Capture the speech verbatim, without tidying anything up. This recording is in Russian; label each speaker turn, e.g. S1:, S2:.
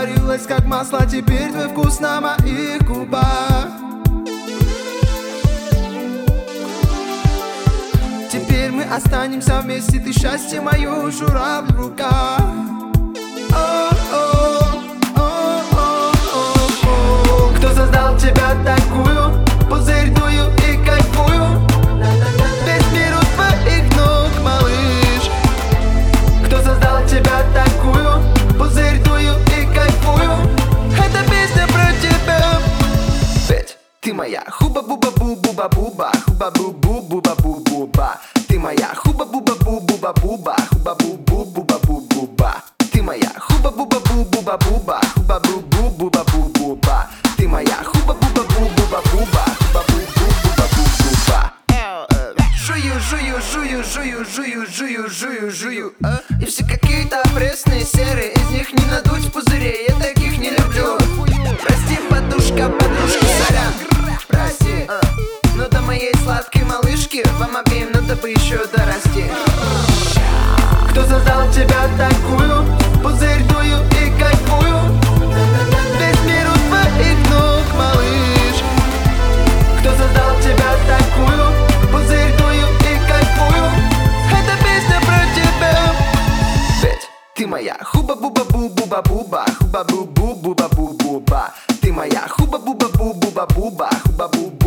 S1: растворилась как масло, теперь твой вкус на моих губах. Теперь мы останемся вместе, ты счастье мое, журавль в руках. Кто создал тебя такую? Пузырь дую и кайфую. Весь мир у твоих ног, малыш. Кто создал тебя такую? Пузырь дую и кайфую. Эта песня про тебя. Ведь ты моя хуба-буба-бу-буба-буба, хуба-бу-бу-буба-бу-буба. Ты моя хуба-буба-бу-буба-буба, хуба-бу-бу-буба-бу-буба. Ты моя хуба-буба-бу-буба-буба, хуба-бу-бу-буба-бу-буба. Ты моя хуба-буба-бу-буба-буба, хуба-бу-бу-буба-бу-буба. Жую, жую, жую, жую, жую, жую, жую, жую. И все какие-то пресные, серые. Из них не надуть пузырей, я таких не люблю. Прости, подушка, подружка, сорян. Прости, но до моей сладкой малышки вам обеим надо бы еще дорасти. Кто создал тебя такую? Пузырь дую и кайфую. Весь мир у твоих ног, малыш. Кто создал тебя такую? Пузырь дую и кайфую. Эта песня про тебя. Ведь ты моя хуба-буба-бу-буба-буба, хуба-бу-бу-буба-бу-буба. Ты моя хуба-буба-бу-буба-буба, хуба-бу-бу.